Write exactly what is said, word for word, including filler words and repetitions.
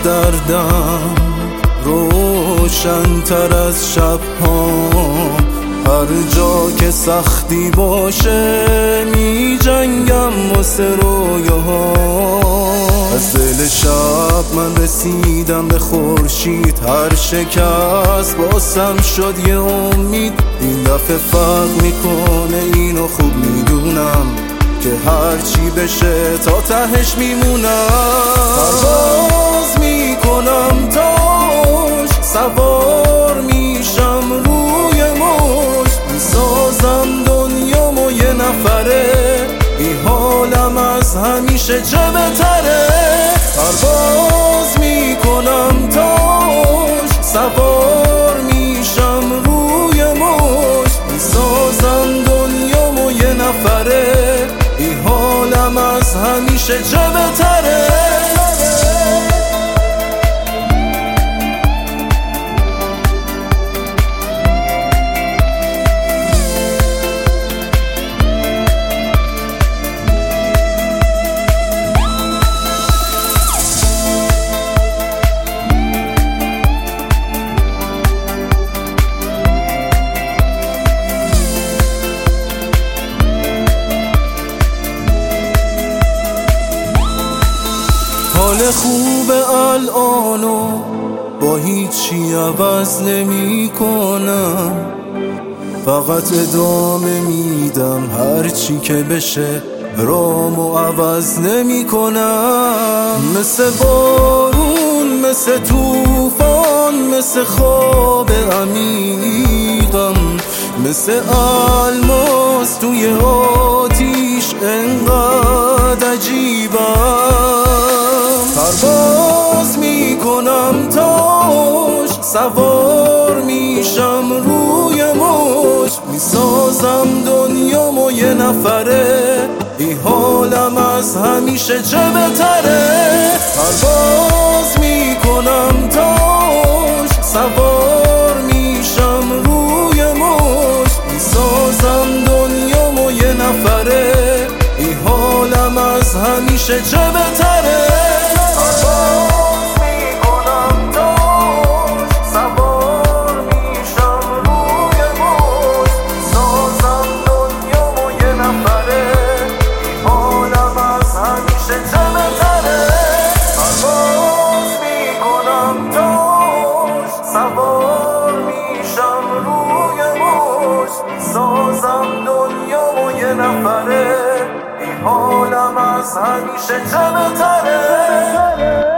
دردم روشن تر از شب ها. هر جا که سختی باشه می جنگم واسه رویاها. از دل شب من رسیدم به خورشید، هر شکست باسم شد یه امید. این دفعه فرق میکنه اینو خوب میدونم که هرچی بشه تا تهش میمونم. پرواز میکنم تاش، سوار میشم روی موج، میسازم دنیامو یه نفره، بی حالم از همیشه چه بهتره. پرواز میکنم تاش، سوار میشم روی موج، میسازم دنیامو یه نفره، بی حالم از همیشه چه بهتره. حال خوب الانو با هیچی عوض نمی کنم، فقط ادامه میدم هرچی که بشه، رامو عوض نمی کنم. مثل بارون، مثل توفان، مثل خواب عمیقم، مثل الماس توی آتیش انقدر عجیبم. پرواز میکنم تاش، سوار میشم روی موج، میسازم دنیامو یه نفره، بی حالم از همیشه چه بهتره. پرواز میکنم تاش، سوار میشم روی موج، میسازم دنیامو یه نفره، بی حالم از همیشه چه بهتره. سازم دنیامو یه نفره، بی حالم از همیشه چه بهتره.